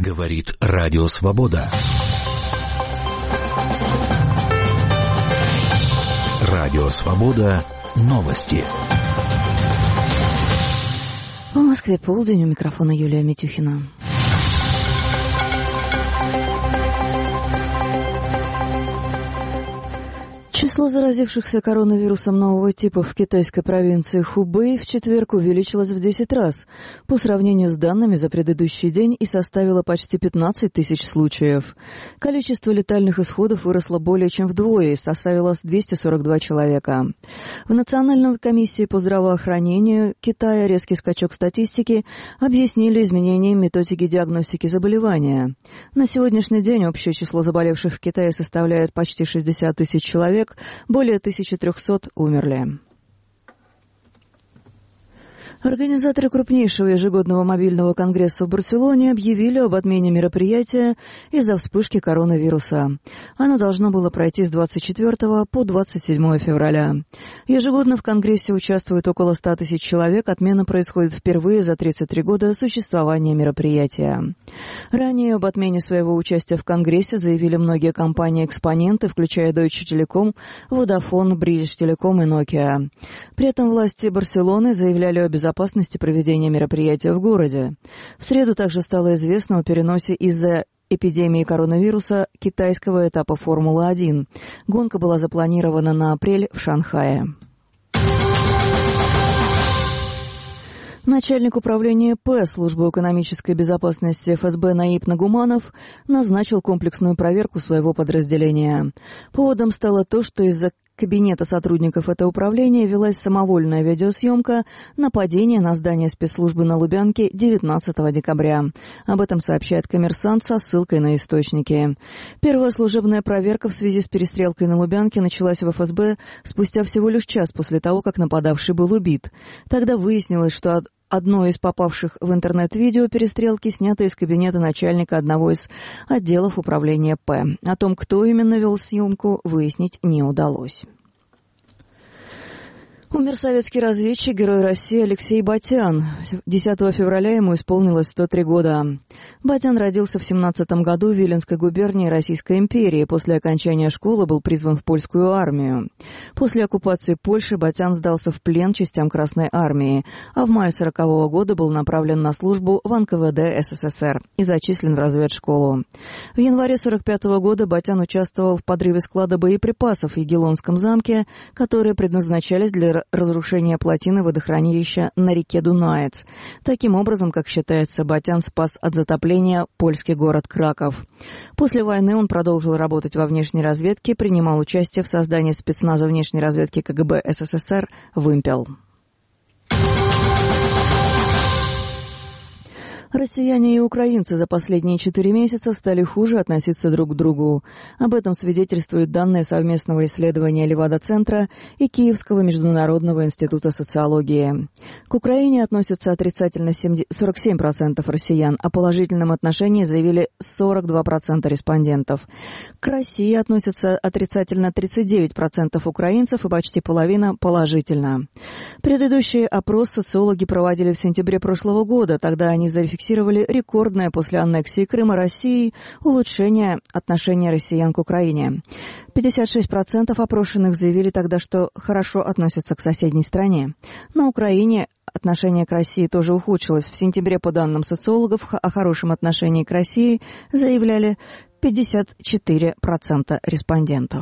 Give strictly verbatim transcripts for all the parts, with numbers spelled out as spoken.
Говорит Радио Свобода. Радио Свобода. Новости. В Москве полдень, у микрофона Юлия Митюхина. Число заразившихся коронавирусом нового типа в китайской провинции Хубэй в четверг увеличилось в десять раз по сравнению с данными за предыдущий день и составило почти пятнадцать тысяч случаев. Количество летальных исходов выросло более чем вдвое и составило двести сорок два человека. В Национальной комиссии по здравоохранению Китая резкий скачок статистики объяснили изменением методики диагностики заболевания. На сегодняшний день общее число заболевших в Китае составляет почти шестьдесят тысяч человек, более тысяча триста умерли. Организаторы крупнейшего ежегодного мобильного конгресса в Барселоне объявили об отмене мероприятия из-за вспышки коронавируса. Оно должно было пройти с двадцать четвёртого по двадцать седьмое февраля. Ежегодно в конгрессе участвует около ста тысяч человек. Отмена происходит впервые за тридцать три года существования мероприятия. Ранее об отмене своего участия в конгрессе заявили многие компании-экспоненты, включая Deutsche Telekom, Vodafone, British Telecom и Nokia. При этом власти Барселоны заявляли о безопасности безопасности проведения мероприятия в городе. В среду также стало известно о переносе из-за эпидемии коронавируса китайского этапа Формулы один. Гонка была запланирована на апрель в Шанхае. Начальник управления П службы экономической безопасности эф эс бэ Наиб Нагуманов назначил комплексную проверку своего подразделения. Поводом стало то, что из-за кабинета сотрудников этого управления велась самовольная видеосъемка нападения на здание спецслужбы на Лубянке девятнадцатого декабря. Об этом сообщает «Коммерсант» со ссылкой на источники. Первая служебная проверка в связи с перестрелкой на Лубянке началась в эф эс бэ спустя всего лишь час после того, как нападавший был убит. Тогда выяснилось, что одно из попавших в интернет-видео перестрелки снято из кабинета начальника одного из отделов управления П. О том, кто именно вел съемку, выяснить не удалось. Умер советский разведчик, герой России Алексей Батян. десятого февраля ему исполнилось сто три года. Батян родился в семнадцатом году в Виленской губернии Российской империи. После окончания школы был призван в польскую армию. После оккупации Польши Батян сдался в плен частям Красной армии, а в мае сорокового года был направлен на службу в эн ка вэ дэ эс эс эс эр и зачислен в разведшколу. В январе сорок пятого года Батян участвовал в подрыве склада боеприпасов в Егелонском замке, которые предназначались для разрушения плотины водохранилища на реке Дунаец. Таким образом, как считается, Батян спас от затопления польский город Краков. После войны он продолжил работать во внешней разведке, принимал участие в создании спецназа внешней разведки ка гэ бэ эс эс эс эр «Вымпел». Россияне и украинцы за последние четыре месяца стали хуже относиться друг к другу. Об этом свидетельствуют данные совместного исследования Левада-центра и Киевского международного института социологии. К Украине относятся отрицательно сорок семь процентов россиян, а положительном отношении заявили сорок два процента респондентов. К России относятся отрицательно тридцать девять процентов украинцев и почти половина положительно. Предыдущий опрос социологи проводили в сентябре прошлого года. Тогда они зафиксировали фиксировали рекордное после аннексии Крыма Россией улучшение отношения россиян к Украине. пятьдесят шесть процентов опрошенных заявили тогда, что хорошо относятся к соседней стране. На Украине отношение к России тоже ухудшилось. В сентябре, по данным социологов, о хорошем отношении к России заявляли пятьдесят четыре процента респондентов.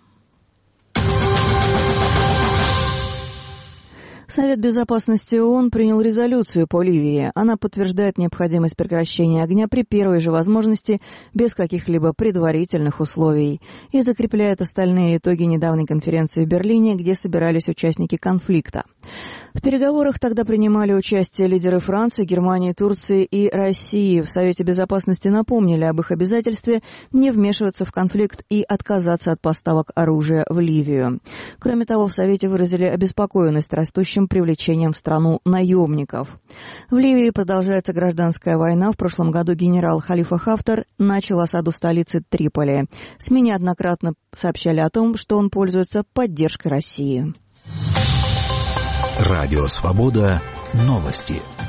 Совет безопасности ООН принял резолюцию по Ливии. Она подтверждает необходимость прекращения огня при первой же возможности без каких-либо предварительных условий и закрепляет остальные итоги недавней конференции в Берлине, где собирались участники конфликта. В переговорах тогда принимали участие лидеры Франции, Германии, Турции и России. В Совете безопасности напомнили об их обязательстве не вмешиваться в конфликт и отказаться от поставок оружия в Ливию. Кроме того, в Совете выразили обеспокоенность растущим привлечением в страну наемников. В Ливии продолжается гражданская война. В прошлом году генерал Халифа Хафтар начал осаду столицы Триполи. СМИ неоднократно сообщали о том, что он пользуется поддержкой России. Радио Свобода. Новости.